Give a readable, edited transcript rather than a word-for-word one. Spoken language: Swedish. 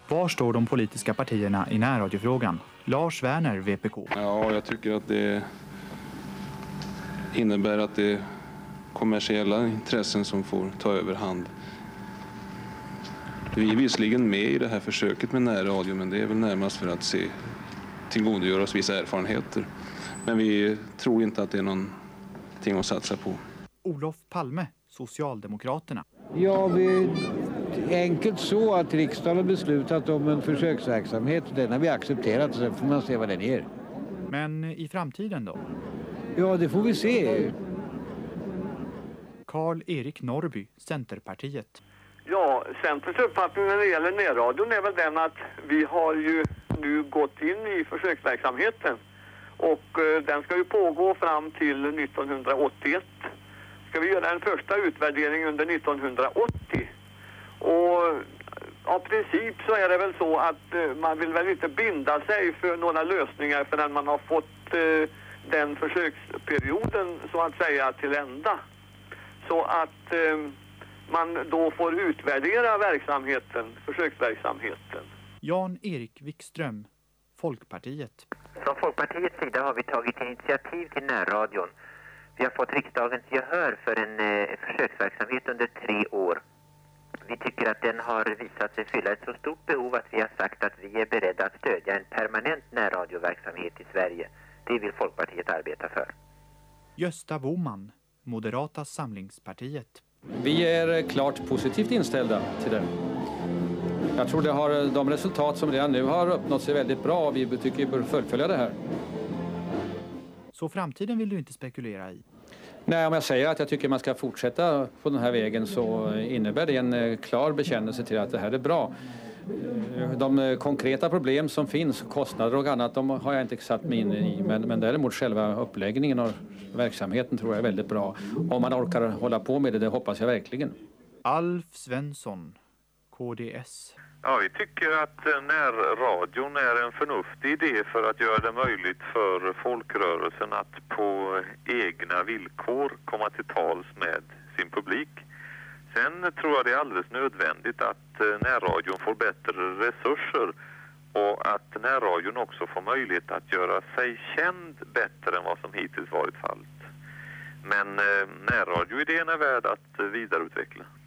Var står de politiska partierna i närradiofrågan? Lars Werner, VPK. Ja, jag tycker att det innebär att det är kommersiella intressen som får ta över hand. Vi är visserligen med i det här försöket med närradio, men det är väl närmast för att tillgodogöra oss vissa erfarenheter. Men vi tror inte att det är någonting att satsa på. Olof Palme, Socialdemokraterna. Ja, det är enkelt så att riksdagen har beslutat om en försöksverksamhet. Den har vi accepterat, så får man se vad den ger. Men i framtiden då? Ja, det får vi se. Karl-Erik Norrby, Centerpartiet. Ja, Centerns uppfattning när det gäller närradion är väl den att vi har ju nu gått in i försöksverksamheten. Och den ska ju pågå fram till 1981. Ska vi göra en första utvärdering under 1980. Och av princip så är det väl så att man vill väl inte binda sig för några lösningar förrän man har fått den försöksperioden så att säga till ända. Så att man då får utvärdera försöksverksamheten. Jan-Erik Wikström, Folkpartiet. Från Folkpartiets sida har vi tagit initiativ till närradion. Vi har fått riksdagens gehör för en försöksverksamhet under 3 år. Vi tycker att den har visat sig fylla ett så stort behov att vi har sagt att vi är beredda att stödja en permanent närradioverksamhet i Sverige. Det vill Folkpartiet arbeta för. Gösta Boman, Moderata samlingspartiet. Vi är klart positivt inställda till det. Jag tror de resultat som redan nu har uppnåtts är väldigt bra och vi tycker vi bör fullfölja det här. Så framtiden vill du inte spekulera i? Nej, om jag säger att jag tycker man ska fortsätta på den här vägen så innebär det en klar bekännelse till att det här är bra. De konkreta problem som finns, kostnader och annat, de har jag inte satt mig in i. Men däremot själva uppläggningen och verksamheten tror jag är väldigt bra. Om man orkar hålla på med det hoppas jag verkligen. Alf Svensson, KDS. Ja, vi tycker att närradion är en förnuftig idé för att göra det möjligt för folkrörelsen att på egna villkor komma till tals med sin publik. Sen tror jag det är alldeles nödvändigt att närradion får bättre resurser och att närradion också får möjlighet att göra sig känd bättre än vad som hittills varit fallet. Men närradioidén är värd att vidareutveckla.